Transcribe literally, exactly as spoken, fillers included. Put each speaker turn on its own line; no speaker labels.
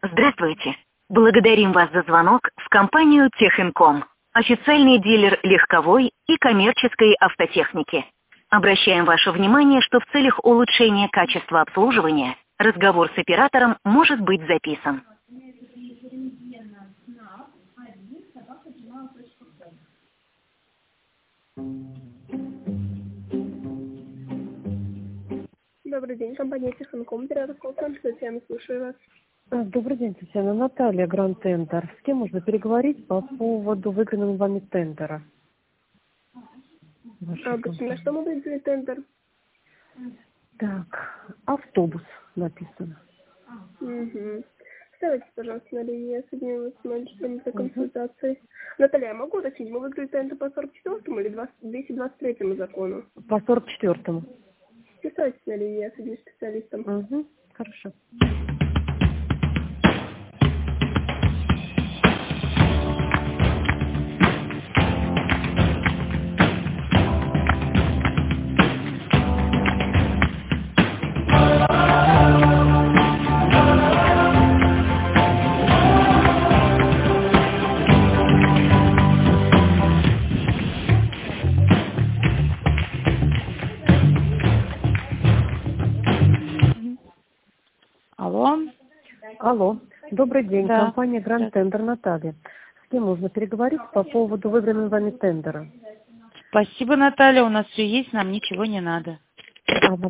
Здравствуйте. Благодарим вас за звонок в компанию Техинком, официальный дилер легковой и коммерческой автотехники. Обращаем ваше внимание, что в целях улучшения качества обслуживания разговор с оператором может быть записан.
Добрый день, компания Техинком, оператор колл-центр, Татьяна, слушаю вас.
А, Добрый день, Татьяна. Наталья, Гранд Тендер. С кем можно переговорить по поводу выигранного вами тендера? Вашей
А почему,
компании.
что мы выиграли тендер?
Так, автобус написано.
Угу. Вставайте, пожалуйста, на линии, я соединю вас с менеджером для консультации. Наталья, я могу уточнить, мы выиграли тендер по сорок четвёртому или двести двадцать третьему закону?
По сорок четвёртому.
Вставайте на линии, я соединю с специалистом.
Угу, хорошо.
Алло.
Алло, добрый день,
Да.
компания Гранд Тендер, Наталья. С кем можно переговорить по поводу выигранного вами тендера?
Спасибо, Наталья, у нас все есть, нам ничего не надо.
А,